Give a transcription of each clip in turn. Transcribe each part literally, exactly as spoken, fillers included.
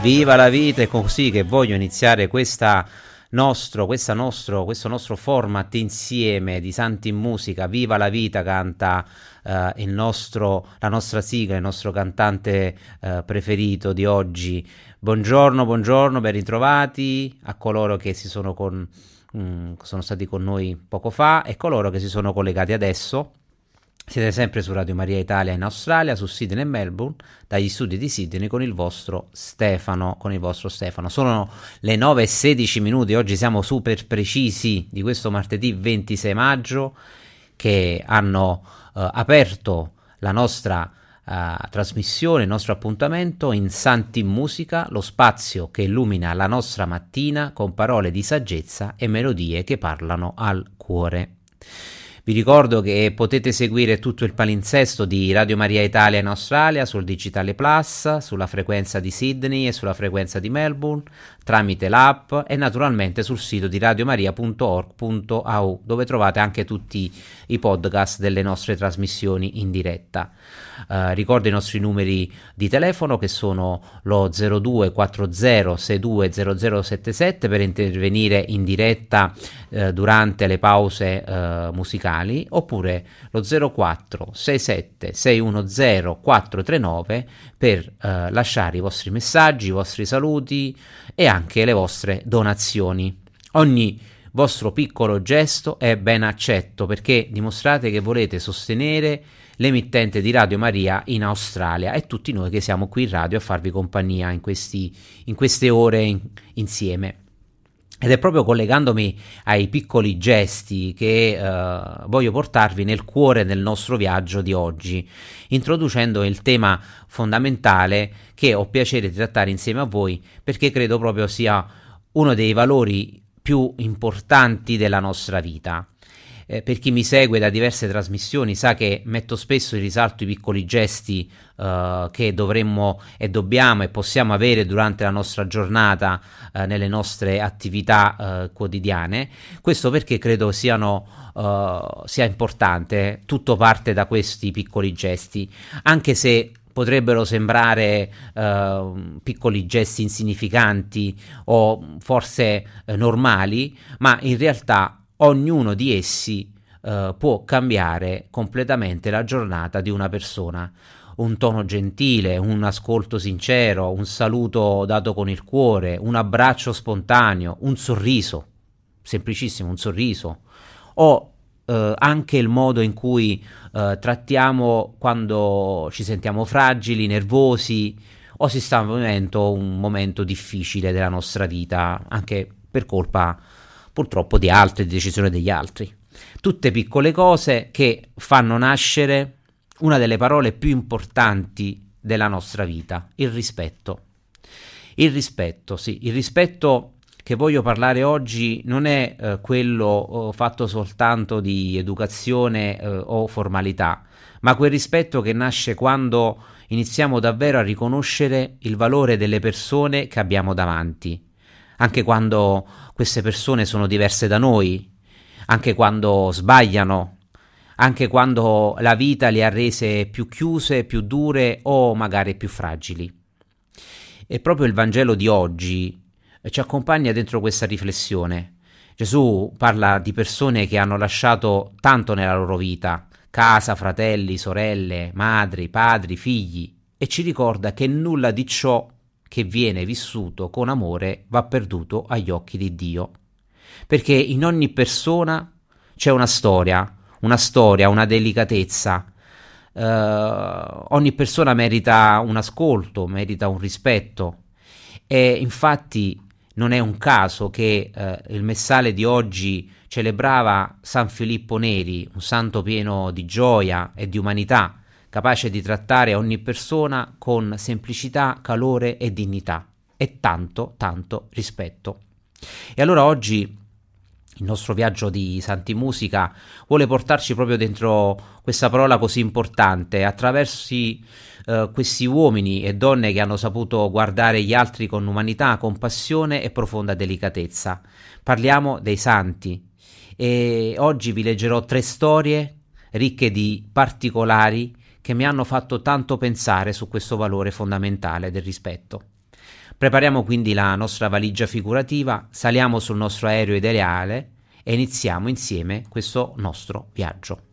Viva la vita, è così che voglio iniziare questa nostro, questa nostro, questo nostro format insieme di Santi in Musica. Viva la vita canta uh, il nostro, la nostra sigla, il nostro cantante uh, preferito di oggi. Buongiorno, buongiorno, ben ritrovati a coloro che si sono, con, mm, sono stati con noi poco fa e coloro che si sono collegati adesso. Siete sempre su Radio Maria Italia in Australia, su Sydney e Melbourne, dagli studi di Sydney con il vostro Stefano, con il vostro Stefano. Sono le nove e sedici minuti, oggi siamo super precisi di questo martedì ventisei maggio, che hanno uh, aperto la nostra uh, trasmissione, il nostro appuntamento in Santi in Musica, lo spazio che illumina la nostra mattina con parole di saggezza e melodie che parlano al cuore. Vi ricordo che potete seguire tutto il palinsesto di Radio Maria Italia in Australia sul Digitale Plus, sulla frequenza di Sydney e sulla frequenza di Melbourne, tramite l'app e naturalmente sul sito di radiomaria punto org punto a u, dove trovate anche tutti i podcast delle nostre trasmissioni in diretta. Uh, ricordo i nostri numeri di telefono che sono lo zero due quattro zero sei due zero zero sette sette per intervenire in diretta uh, durante le pause uh, musicali, oppure lo zero quattro sei sette sei uno zero quattro tre nove per uh, lasciare i vostri messaggi, i vostri saluti e anche le vostre donazioni. Ogni vostro piccolo gesto è ben accetto, perché dimostrate che volete sostenere l'emittente di Radio Maria in Australia e tutti noi che siamo qui in radio a farvi compagnia in, questi, in queste ore in, insieme. Ed è proprio collegandomi ai piccoli gesti che uh, voglio portarvi nel cuore del nostro viaggio di oggi, introducendo il tema fondamentale che ho piacere di trattare insieme a voi, perché credo proprio sia uno dei valori più importanti della nostra vita. Eh, per chi mi segue da diverse trasmissioni sa che metto spesso in risalto i piccoli gesti uh, che dovremmo e dobbiamo e possiamo avere durante la nostra giornata, uh, nelle nostre attività uh, quotidiane. Questo perché credo siano, uh, sia importante, tutto parte da questi piccoli gesti, anche se potrebbero sembrare uh, piccoli gesti insignificanti o forse uh, normali, ma in realtà ognuno di essi uh, può cambiare completamente la giornata di una persona. Un tono gentile, un ascolto sincero, un saluto dato con il cuore, un abbraccio spontaneo, un sorriso, semplicissimo, un sorriso, o Uh, anche il modo in cui uh, trattiamo quando ci sentiamo fragili, nervosi o si sta vivendo un momento difficile della nostra vita, anche per colpa purtroppo di altri, di decisione degli altri. Tutte piccole cose che fanno nascere una delle parole più importanti della nostra vita, il rispetto. Il rispetto, sì, il rispetto che voglio parlare oggi non è eh, quello eh, fatto soltanto di educazione eh, o formalità, ma quel rispetto che nasce quando iniziamo davvero a riconoscere il valore delle persone che abbiamo davanti, anche quando queste persone sono diverse da noi, anche quando sbagliano, anche quando la vita le ha rese più chiuse, più dure o magari più fragili. E proprio il Vangelo di oggi ci accompagna dentro questa riflessione. Gesù parla di persone che hanno lasciato tanto nella loro vita, casa, fratelli, sorelle, madri, padri, figli, e ci ricorda che nulla di ciò che viene vissuto con amore va perduto agli occhi di Dio, perché in ogni persona c'è una storia, una storia, una delicatezza. Uh, ogni persona merita un ascolto, merita un rispetto, e infatti non è un caso che eh, il messale di oggi celebrava San Filippo Neri, un santo pieno di gioia e di umanità, capace di trattare ogni persona con semplicità, calore e dignità, e tanto, tanto rispetto. E allora oggi il nostro viaggio di Santi Musica vuole portarci proprio dentro questa parola così importante, attraverso uh, questi uomini e donne che hanno saputo guardare gli altri con umanità, compassione e profonda delicatezza. Parliamo dei santi, e oggi vi leggerò tre storie ricche di particolari che mi hanno fatto tanto pensare su questo valore fondamentale del rispetto. Prepariamo quindi la nostra valigia figurativa, saliamo sul nostro aereo ideale e iniziamo insieme questo nostro viaggio.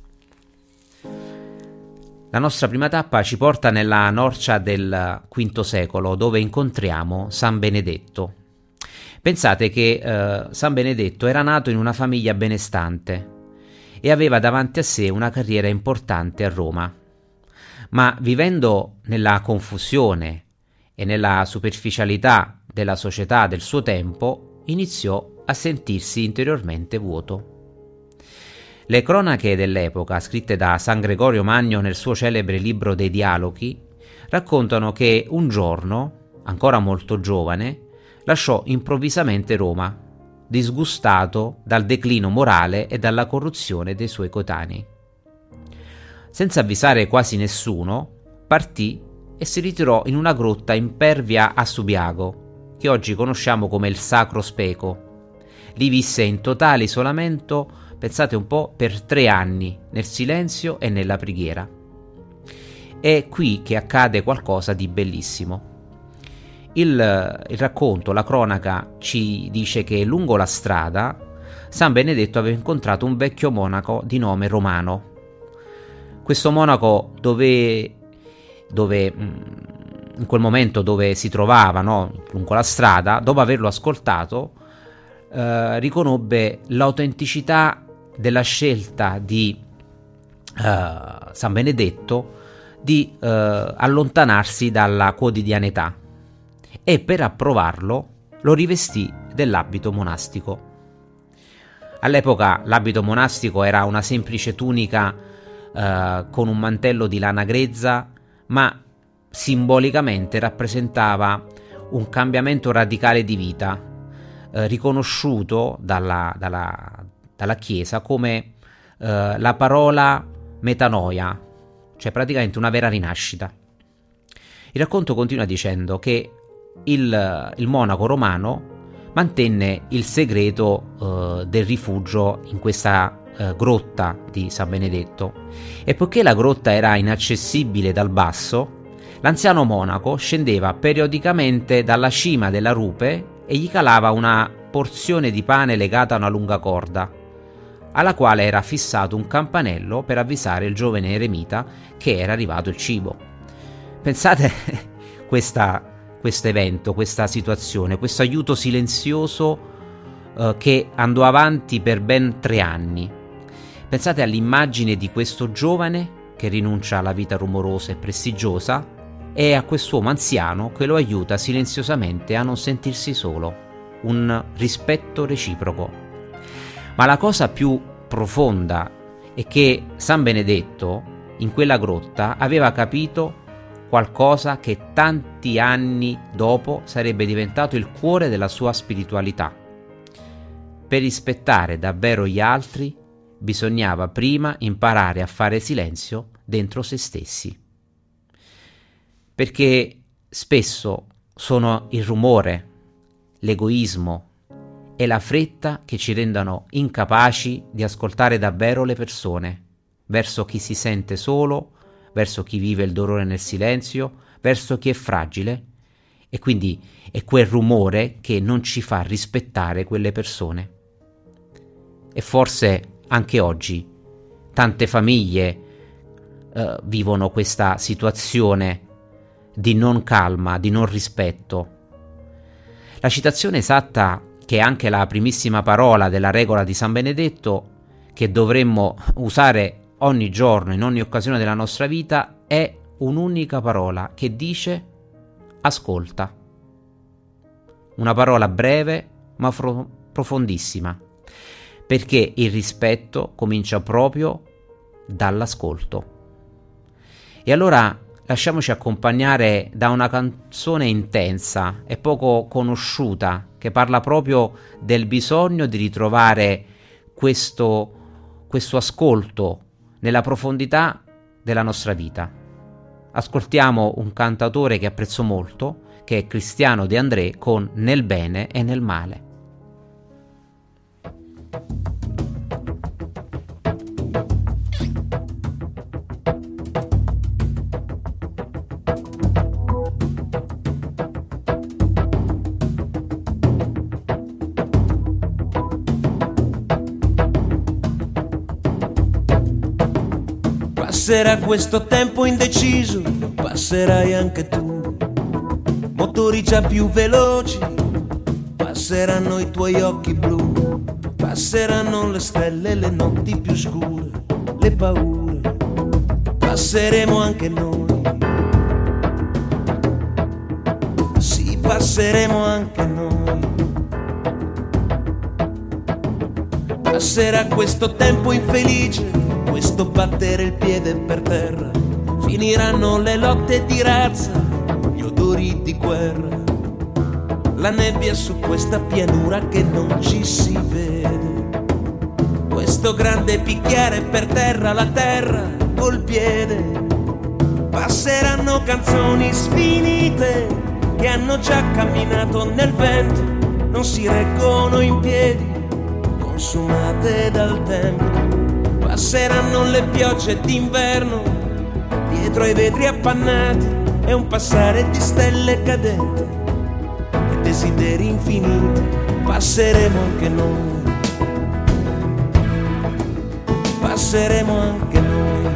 La nostra prima tappa ci porta nella Norcia del quinto secolo, dove incontriamo San Benedetto. Pensate che eh, San Benedetto era nato in una famiglia benestante e aveva davanti a sé una carriera importante a Roma, ma vivendo nella confusione e nella superficialità della società del suo tempo, iniziò a sentirsi interiormente vuoto. Le cronache dell'epoca, scritte da San Gregorio Magno nel suo celebre libro dei Dialoghi, raccontano che un giorno, ancora molto giovane, lasciò improvvisamente Roma, disgustato dal declino morale e dalla corruzione dei suoi coetanei. Senza avvisare quasi nessuno, partì e si ritirò in una grotta impervia a Subiaco, che oggi conosciamo come il Sacro Speco. Lì visse in totale isolamento, pensate un po', per tre anni, nel silenzio e nella preghiera. È qui che accade qualcosa di bellissimo. Il, il racconto, la cronaca, ci dice che lungo la strada San Benedetto aveva incontrato un vecchio monaco di nome Romano. Questo monaco dove, dove in quel momento dove si trovava, no, lungo la strada, dopo averlo ascoltato, eh, riconobbe l'autenticità della scelta di eh, San Benedetto di eh, allontanarsi dalla quotidianità, e per approvarlo lo rivestì dell'abito monastico. All'epoca l'abito monastico era una semplice tunica eh, con un mantello di lana grezza, ma simbolicamente rappresentava un cambiamento radicale di vita, eh, riconosciuto dalla, dalla, dalla Chiesa come eh, la parola metanoia, cioè praticamente una vera rinascita. Il racconto continua dicendo che il, il monaco romano mantenne il segreto eh, del rifugio in questa eh, grotta di San Benedetto, e poiché la grotta era inaccessibile dal basso, l'anziano monaco scendeva periodicamente dalla cima della rupe e gli calava una porzione di pane legata a una lunga corda, alla quale era fissato un campanello per avvisare il giovane eremita che era arrivato il cibo. Pensate questa questo evento, questa situazione, questo aiuto silenzioso eh, che andò avanti per ben tre anni. Pensate all'immagine di questo giovane che rinuncia alla vita rumorosa e prestigiosa e a quest'uomo anziano che lo aiuta silenziosamente a non sentirsi solo, un rispetto reciproco. Ma la cosa più profonda è che San Benedetto in quella grotta aveva capito qualcosa che tanti anni dopo sarebbe diventato il cuore della sua spiritualità. Per rispettare davvero gli altri bisognava prima imparare a fare silenzio dentro se stessi. Perché spesso sono il rumore, l'egoismo e la fretta che ci rendono incapaci di ascoltare davvero le persone, verso chi si sente solo, verso chi vive il dolore nel silenzio, verso chi è fragile, e quindi è quel rumore che non ci fa rispettare quelle persone. E forse anche oggi tante famiglie eh, vivono questa situazione di non calma, di non rispetto. La citazione esatta, che è anche la primissima parola della regola di San Benedetto, che dovremmo usare ogni giorno, in ogni occasione della nostra vita, è un'unica parola che dice ascolta. Una parola breve ma fro- profondissima, perché il rispetto comincia proprio dall'ascolto. E allora lasciamoci accompagnare da una canzone intensa e poco conosciuta, che parla proprio del bisogno di ritrovare questo, questo ascolto nella profondità della nostra vita. Ascoltiamo un cantautore che apprezzo molto, che è Cristiano De André, con Nel bene e nel male. Passerà questo tempo indeciso, passerai anche tu. Motori già più veloci, passeranno i tuoi occhi blu. Passeranno le stelle, le notti più scure, le paure. Passeremo anche noi. Sì, passeremo anche noi. Passerà questo tempo infelice, questo battere il piede per terra. Finiranno le lotte di razza, gli odori di guerra. La nebbia su questa pianura che non ci si vede. Questo grande picchiare per terra la terra col piede. Passeranno canzoni sfinite che hanno già camminato nel vento, non si reggono in piedi, consumate dal tempo. Passeranno le piogge d'inverno dietro ai vetri appannati e un passare di stelle cadenti e desideri infiniti. Passeremo anche noi, passeremo anche noi,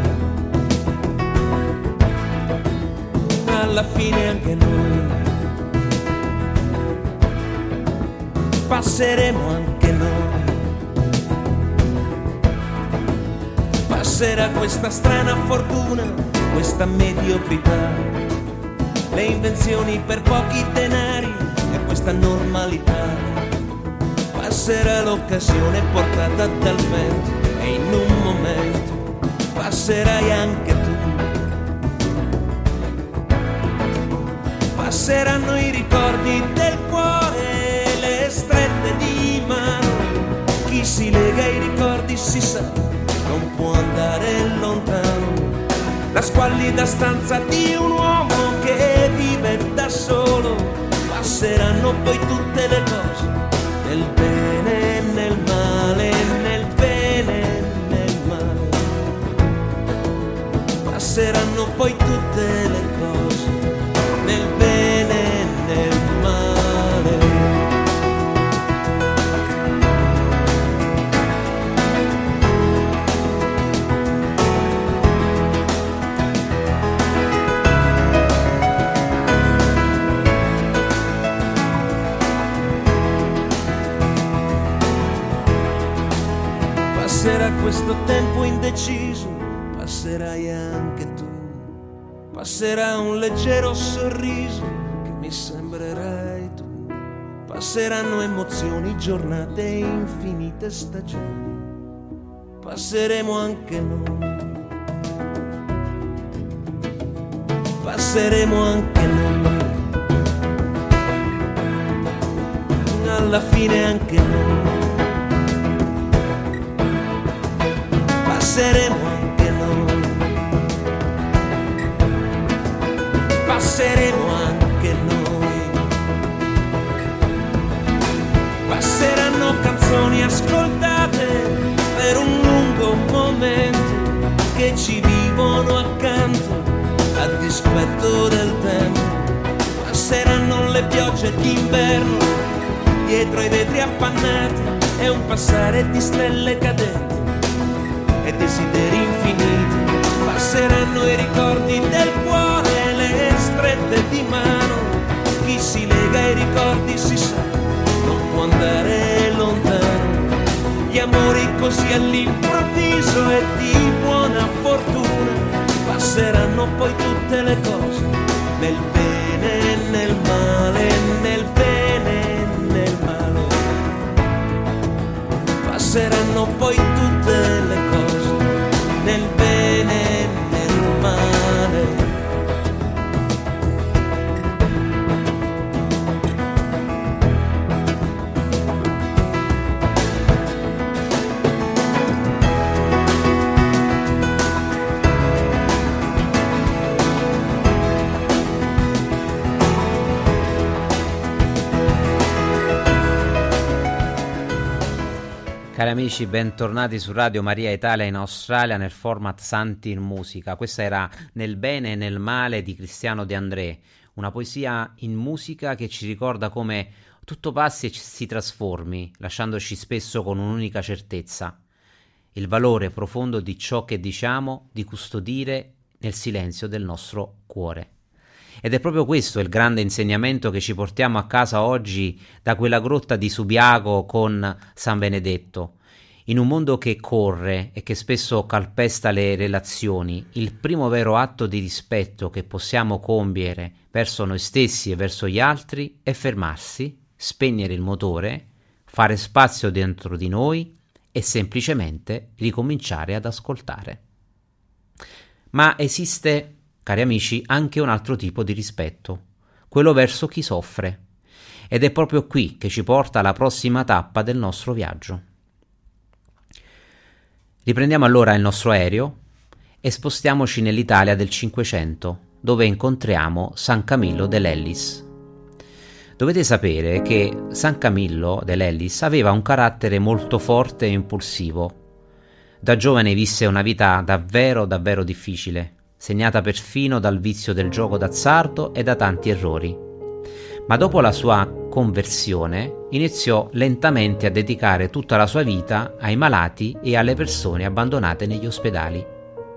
alla fine anche noi, passeremo anche noi. Passerà questa strana fortuna, questa mediocrità, le invenzioni per pochi denari e questa normalità. Passerà l'occasione portata dal vento e in un momento passerai anche tu. Passeranno i ricordi del cuore, le strette di mano. Chi si lega ai ricordi si sa, non può andare lontano. La squallida stanza di un uomo che vive da solo. Passeranno poi tutte le cose, nel bene e nel male, nel bene e nel male. Passeranno poi tutte le cose, nel bene e nel male. Passerà questo tempo indeciso, passerai anche tu. Passerà un leggero sorriso che mi sembrerai tu. Passeranno emozioni, giornate e infinite stagioni. Passeremo anche noi. Passeremo anche noi. Alla fine anche noi. Passeremo anche noi, passeremo anche noi. Passeranno canzoni ascoltate per un lungo momento che ci vivono accanto a dispetto del tempo. Passeranno le piogge d'inverno dietro ai vetri appannati e un passare di stelle cadenti e desideri infiniti. Passeranno i ricordi del cuore, le strette di mano. Chi si lega ai ricordi si sa, non può andare lontano. Gli amori così all'improvviso e di buona fortuna. Passeranno poi tutte le cose, nel bene e nel male, nel bene e nel male. Passeranno poi tutte le cose, nel bene e nel male. Cari amici, bentornati su Radio Maria Italia in Australia nel format Santi in Musica. Questa era Nel bene e nel male di Cristiano De André, una poesia in musica che ci ricorda come tutto passi e si trasformi, lasciandoci spesso con un'unica certezza: il valore profondo di ciò che diciamo di custodire nel silenzio del nostro cuore. Ed è proprio questo il grande insegnamento che ci portiamo a casa oggi da quella grotta di Subiaco con San Benedetto. In un mondo che corre e che spesso calpesta le relazioni, il primo vero atto di rispetto che possiamo compiere verso noi stessi e verso gli altri è fermarsi, spegnere il motore, fare spazio dentro di noi e semplicemente ricominciare ad ascoltare. Ma esiste, cari amici, anche un altro tipo di rispetto, quello verso chi soffre. Ed è proprio qui che ci porta la prossima tappa del nostro viaggio. Riprendiamo allora il nostro aereo e spostiamoci nell'Italia del Cinquecento, dove incontriamo San Camillo dell'Ellis. Dovete sapere che San Camillo dell'Ellis aveva un carattere molto forte e impulsivo. Da giovane visse una vita davvero davvero difficile, segnata perfino dal vizio del gioco d'azzardo e da tanti errori. Ma dopo la sua conversione iniziò lentamente a dedicare tutta la sua vita ai malati e alle persone abbandonate negli ospedali.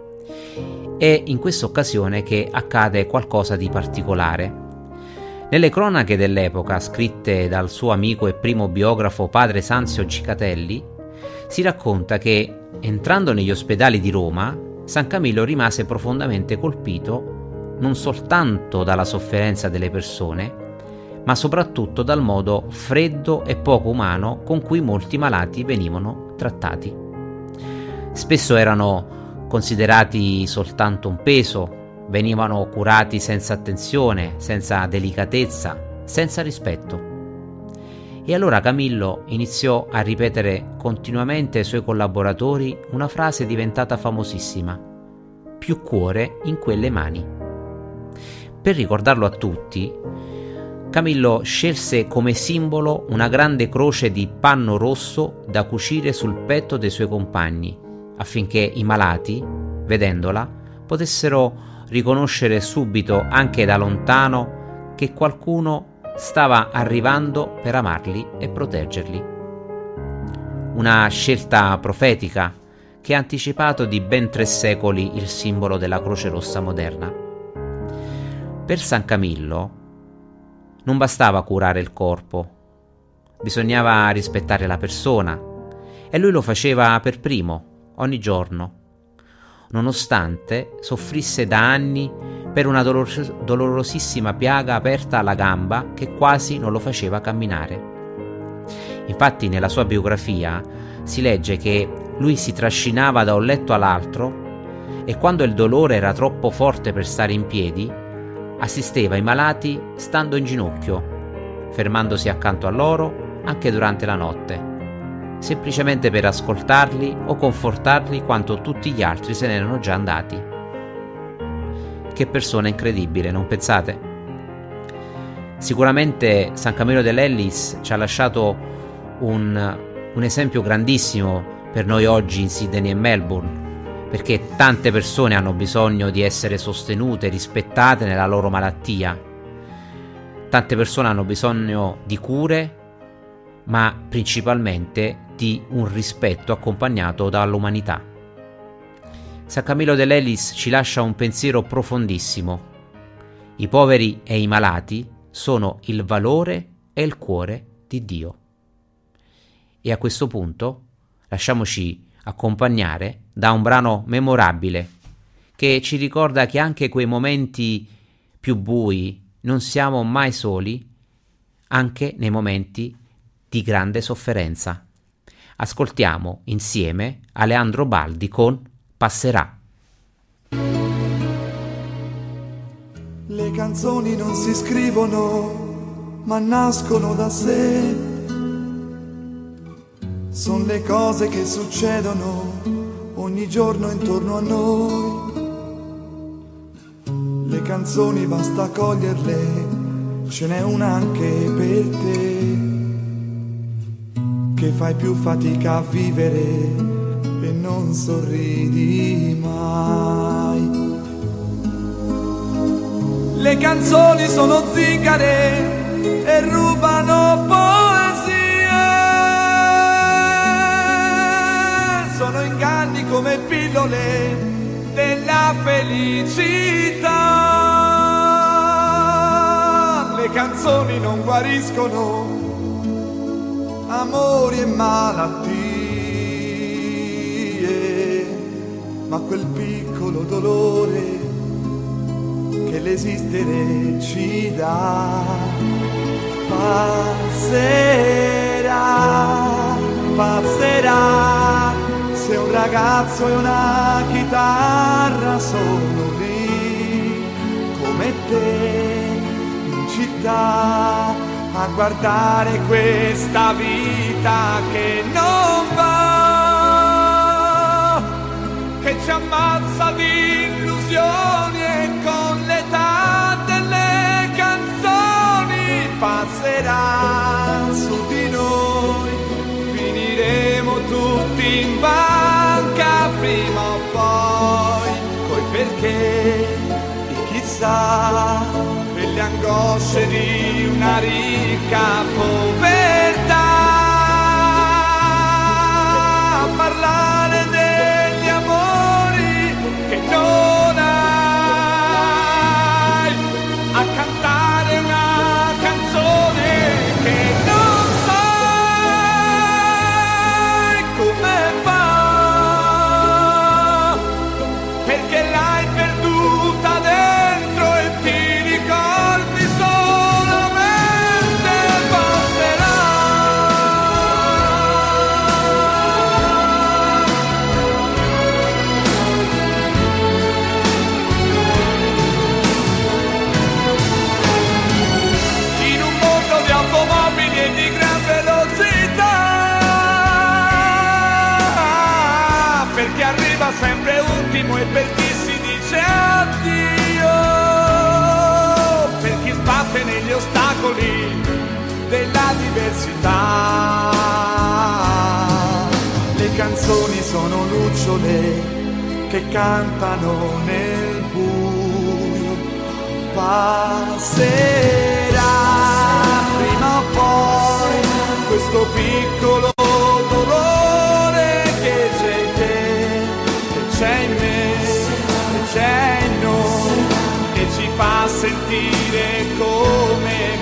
È in questa occasione che accade qualcosa di particolare. Nelle cronache dell'epoca, scritte dal suo amico e primo biografo padre Sanzio Cicatelli, si racconta che, entrando negli ospedali di Roma, San Camillo rimase profondamente colpito non soltanto dalla sofferenza delle persone, ma soprattutto dal modo freddo e poco umano con cui molti malati venivano trattati. Spesso erano considerati soltanto un peso, venivano curati senza attenzione, senza delicatezza, senza rispetto. E allora Camillo iniziò a ripetere continuamente ai suoi collaboratori una frase diventata famosissima: più cuore in quelle mani. Per ricordarlo a tutti, Camillo scelse come simbolo una grande croce di panno rosso da cucire sul petto dei suoi compagni, affinché i malati, vedendola, potessero riconoscere subito, anche da lontano, che qualcuno stava arrivando per amarli e proteggerli. Una scelta profetica che ha anticipato di ben tre secoli il simbolo della Croce Rossa moderna. Per San Camillo non bastava curare il corpo, bisognava rispettare la persona, e lui lo faceva per primo, ogni giorno, nonostante soffrisse da anni per una dolor- dolorosissima piaga aperta alla gamba che quasi non lo faceva camminare. Infatti nella sua biografia si legge che lui si trascinava da un letto all'altro e quando il dolore era troppo forte per stare in piedi, assisteva i malati stando in ginocchio, fermandosi accanto a loro anche durante la notte, semplicemente per ascoltarli o confortarli quando tutti gli altri se ne erano già andati. Che persona incredibile, non pensate? Sicuramente San Camillo dell'Ellis ci ha lasciato un, un esempio grandissimo per noi oggi in Sydney e Melbourne, perché tante persone hanno bisogno di essere sostenute, rispettate nella loro malattia. Tante persone hanno bisogno di cure, ma principalmente di un rispetto accompagnato dall'umanità. San Camillo dell'Ellis ci lascia un pensiero profondissimo. I poveri e i malati sono il valore e il cuore di Dio. E a questo punto lasciamoci accompagnare da un brano memorabile che ci ricorda che anche quei momenti più bui non siamo mai soli, anche nei momenti di grande sofferenza. Ascoltiamo insieme Aleandro Baldi con Passerà. Le canzoni non si scrivono, ma nascono da sé. Sono le cose che succedono ogni giorno intorno a noi. Le canzoni basta coglierle, ce n'è una anche per te, che fai più fatica a vivere e non sorridi mai. Le canzoni sono zingare e rubano poesie, sono inganni come pillole della felicità. Le canzoni non guariscono amori e malattie, ma quel piccolo dolore che l'esistere ci dà passerà, passerà. Se un ragazzo e una chitarra sono lì come te in città a guardare questa vita che non va, che ci ammazza di illusioni e con l'età delle canzoni passerà su di noi, finiremo tutti in banca prima o poi, coi perché di chissà, per le angosce di una ricca povertà, a parlare degli amori che non hai, a cantare una canzone che non sai come fa, perché l'hai perduta dentro e ti ricordi solamente passerà. In un mondo di automobili e di gran velocità, per chi arriva sempre ultimo e per chi si dice addio, per chi sbatte negli ostacoli della diversità. Le canzoni sono lucciole che cantano nel buio, passerà prima o poi questo piccolo dolore che c'è in te, che c'è in me, che c'è in noi, che ci fa sentire come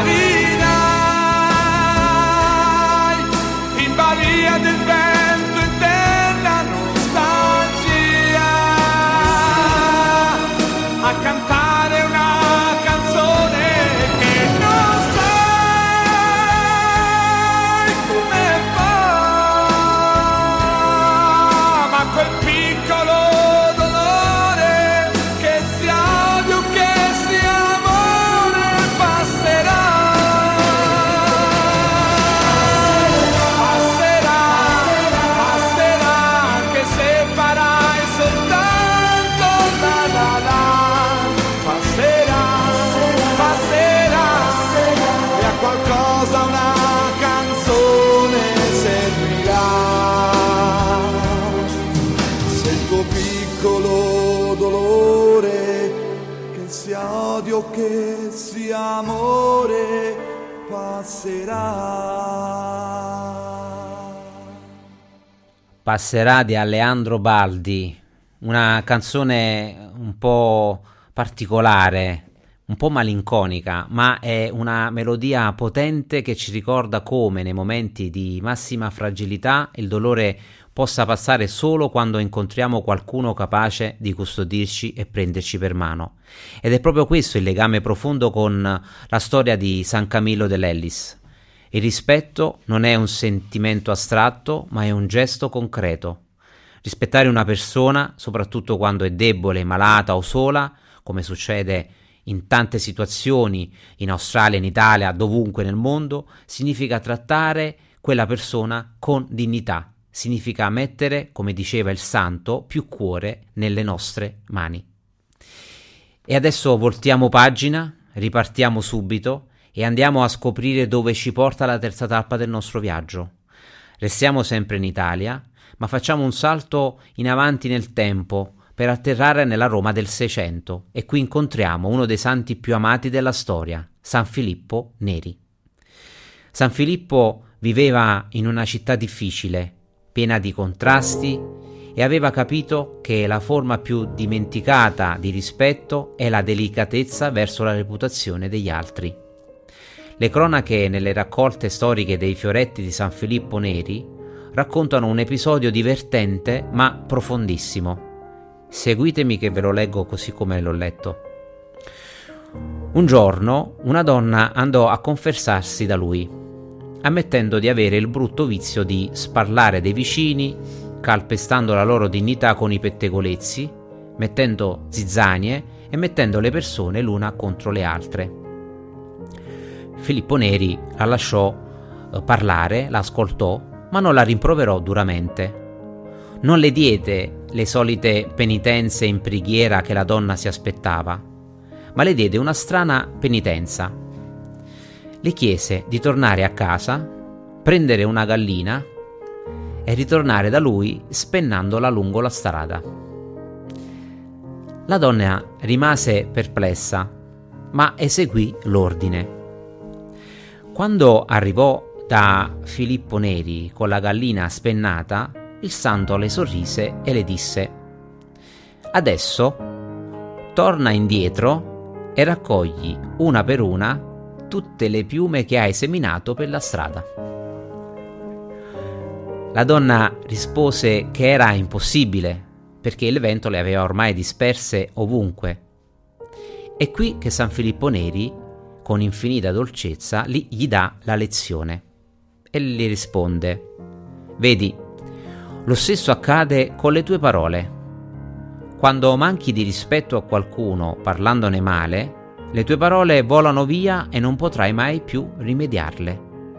marinai in balia del vento e della nostalgia, a cantare una canzone che non sai come fa, ma quel piccolo dolore che sia odio, che sia amore passerà, passerà, passerà, anche se farai soltanto la la la, passerà, passerà, e a qualcosa una canzone servirà. Se il tuo piccolo dolore, che sia odio, che sia amore, passerà. Passerà di Aleandro Baldi, una canzone un po' particolare, un po' malinconica, ma è una melodia potente che ci ricorda come nei momenti di massima fragilità il dolore possa passare solo quando incontriamo qualcuno capace di custodirci e prenderci per mano. Ed è proprio questo il legame profondo con la storia di San Camillo dell'Ellis. Il rispetto non è un sentimento astratto, ma è un gesto concreto. Rispettare una persona, soprattutto quando è debole, malata o sola, come succede in tante situazioni in Australia, in Italia, dovunque nel mondo, significa trattare quella persona con dignità. Significa mettere, come diceva il santo, più cuore nelle nostre mani. E adesso voltiamo pagina, ripartiamo subito e andiamo a scoprire dove ci porta la terza tappa del nostro viaggio. Restiamo sempre in Italia, ma facciamo un salto in avanti nel tempo per atterrare nella Roma del Seicento e qui incontriamo uno dei santi più amati della storia, San Filippo Neri. San Filippo viveva in una città difficile, piena di contrasti e aveva capito che la forma più dimenticata di rispetto è la delicatezza verso la reputazione degli altri. Le cronache nelle raccolte storiche dei fioretti di San Filippo Neri raccontano un episodio divertente ma profondissimo. Seguitemi che ve lo leggo così come l'ho letto. Un giorno una donna andò a confessarsi da lui, ammettendo di avere il brutto vizio di sparlare dei vicini, calpestando la loro dignità con i pettegolezzi, mettendo zizzanie e mettendo le persone l'una contro le altre. Filippo Neri la lasciò parlare, la ascoltò, ma non la rimproverò duramente. Non le diede le solite penitenze in preghiera che la donna si aspettava, ma le diede una strana penitenza. Le chiese di tornare a casa, prendere una gallina e ritornare da lui spennandola lungo la strada. La donna rimase perplessa, ma eseguì l'ordine. Quando arrivò da Filippo Neri con la gallina spennata, il santo le sorrise e le disse: «Adesso torna indietro e raccogli una per una tutte le piume che hai seminato per la strada». La donna rispose che era impossibile, perché il vento le aveva ormai disperse ovunque. È qui che San Filippo Neri, con infinita dolcezza, gli dà la lezione e gli risponde: «Vedi, lo stesso accade con le tue parole. Quando manchi di rispetto a qualcuno parlandone male, le tue parole volano via e non potrai mai più rimediarle».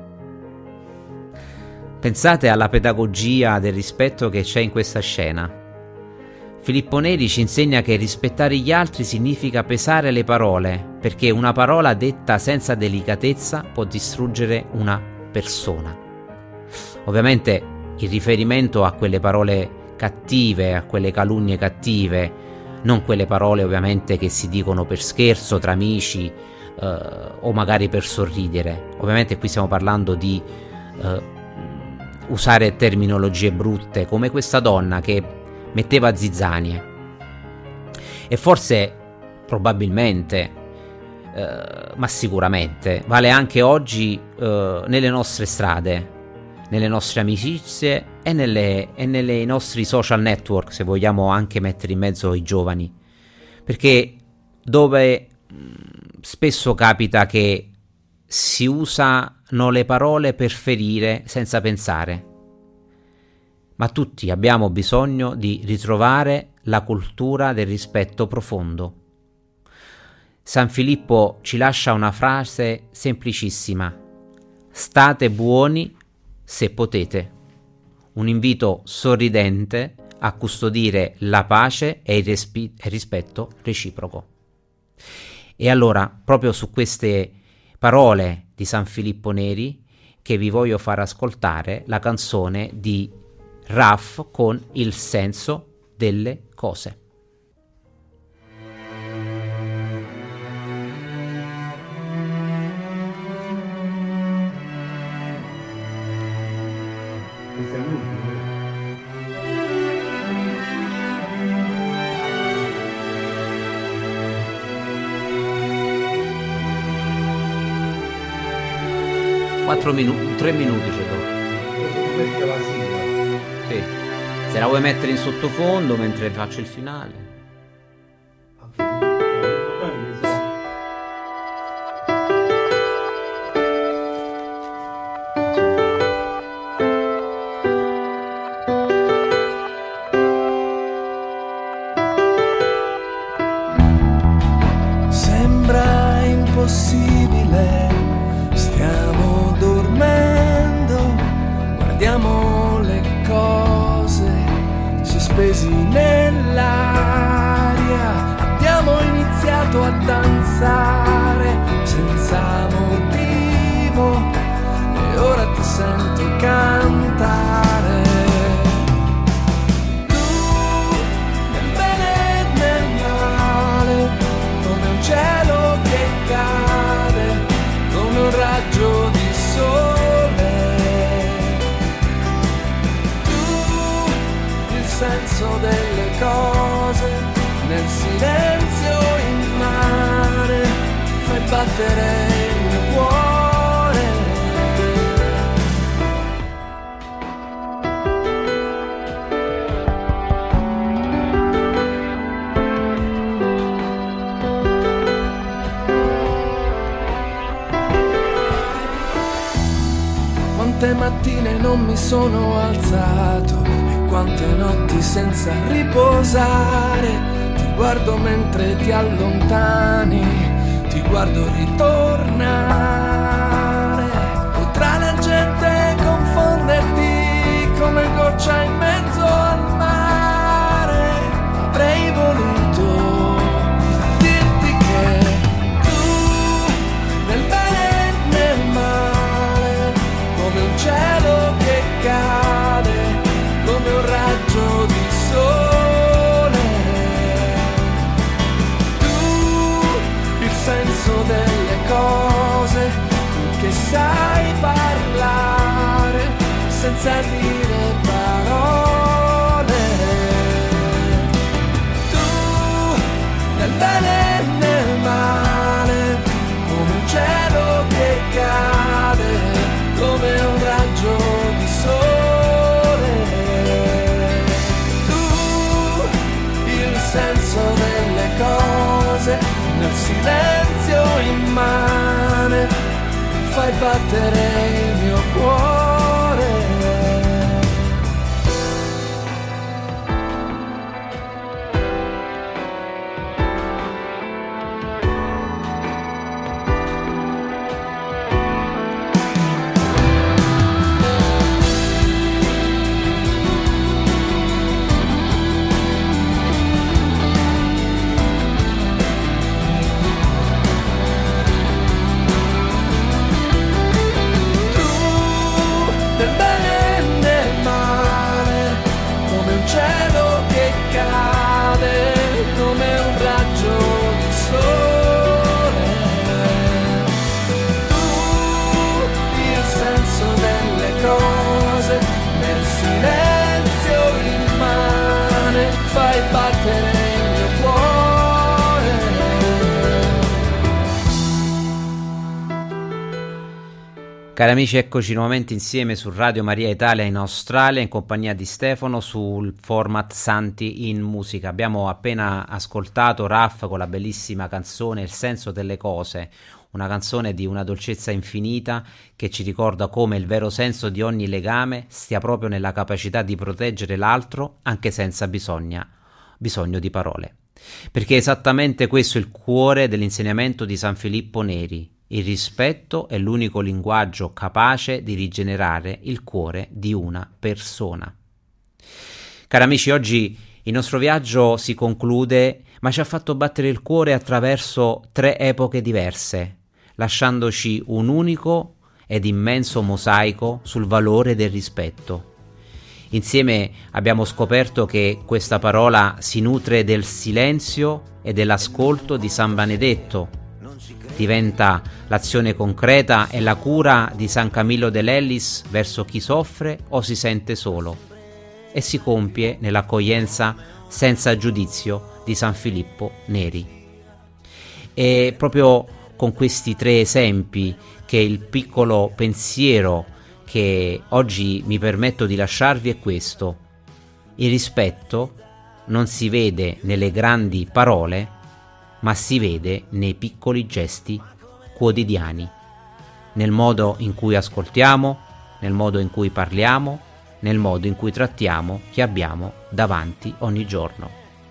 Pensate alla pedagogia del rispetto che c'è in questa scena. Filippo Neri ci insegna che rispettare gli altri significa pesare le parole, perché una parola detta senza delicatezza può distruggere una persona. Ovviamente il riferimento a quelle parole cattive, a quelle calunnie cattive, non quelle parole ovviamente che si dicono per scherzo tra amici eh, o magari per sorridere. Ovviamente qui stiamo parlando di eh, usare terminologie brutte, come questa donna che metteva zizzanie. E forse, probabilmente, eh, ma sicuramente vale anche oggi eh, nelle nostre strade, nelle nostre amicizie e nelle, e nelle nostri social network, se vogliamo anche mettere in mezzo i giovani, perché dove mh, spesso capita che si usano le parole per ferire senza pensare. Ma tutti abbiamo bisogno di ritrovare la cultura del rispetto profondo. San Filippo ci lascia una frase semplicissima: state buoni se potete. Un invito sorridente a custodire la pace e il, respi- il rispetto reciproco. E allora, proprio su queste parole di San Filippo Neri, che vi voglio far ascoltare la canzone di Raff con Il senso delle cose. Quattro minuti, tre minuti ce l'ho. Sì. Se la vuoi mettere in sottofondo mentre faccio il finale. Sembra impossibile, stiamo dormendo, guardiamo le cose sospesi nell'aria, abbiamo iniziato a danzare senza motivo e ora ti sento cantare. Tu nel bene e nel male, come un cielo che cade, come un raggio di sole. Tu il senso battere il mio cuore. Quante mattine non mi sono alzato e quante notti senza riposare. Ti guardo mentre ti allontani, ti guardo ritornare. Potrà la gente confonderti come goccia in mezzo al mare. Avrei voluto dirti che tu nel bene e nel male, come un cielo che cade, come un raggio di sole. Senso delle cose, tu che sai parlare senza dire parole. Tu nel bene e nel male, come un cielo che cade, come un raggio di sole. Tu il senso delle cose, nel silenzio immane, fai battere il mio cuore. Cari amici, eccoci nuovamente insieme su Radio Maria Italia in Australia in compagnia di Stefano sul format Santi in Musica. Abbiamo appena ascoltato Raf con la bellissima canzone Il senso delle cose, una canzone di una dolcezza infinita che ci ricorda come il vero senso di ogni legame stia proprio nella capacità di proteggere l'altro anche senza bisogna, bisogno di parole. Perché è esattamente questo il cuore dell'insegnamento di San Filippo Neri. Il rispetto è l'unico linguaggio capace di rigenerare il cuore di una persona. Cari amici, oggi il nostro viaggio si conclude, ma ci ha fatto battere il cuore attraverso tre epoche diverse, lasciandoci un unico ed immenso mosaico sul valore del rispetto. Insieme abbiamo scoperto che questa parola si nutre del silenzio e dell'ascolto di San Benedetto. Diventa l'azione concreta e la cura di San Camillo dell'Ellis verso chi soffre o si sente solo, e si compie nell'accoglienza senza giudizio di San Filippo Neri. E proprio con questi tre esempi che il piccolo pensiero che oggi mi permetto di lasciarvi è questo: il rispetto non si vede nelle grandi parole, ma si vede nei piccoli gesti quotidiani, nel modo in cui ascoltiamo, nel modo in cui parliamo, nel modo in cui trattiamo chi abbiamo davanti ogni giorno.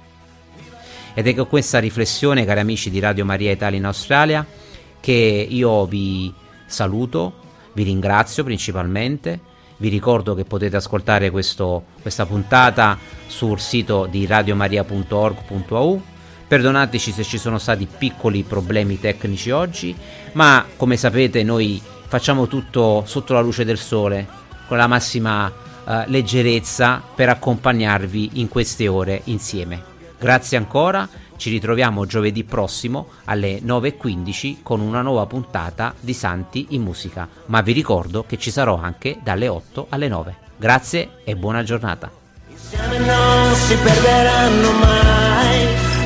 Ed è con questa riflessione, cari amici di Radio Maria Italia in Australia, che io vi saluto, vi ringrazio principalmente, vi ricordo che potete ascoltare questo, questa puntata sul sito di radiomaria punto org punto a u. Perdonateci se ci sono stati piccoli problemi tecnici oggi, ma come sapete noi facciamo tutto sotto la luce del sole, con la massima uh, leggerezza per accompagnarvi in queste ore insieme. Grazie ancora, ci ritroviamo giovedì prossimo alle nove e quindici con una nuova puntata di Santi in Musica, ma vi ricordo che ci sarò anche dalle otto alle nove. Grazie e buona giornata. Insieme non si perderanno mai.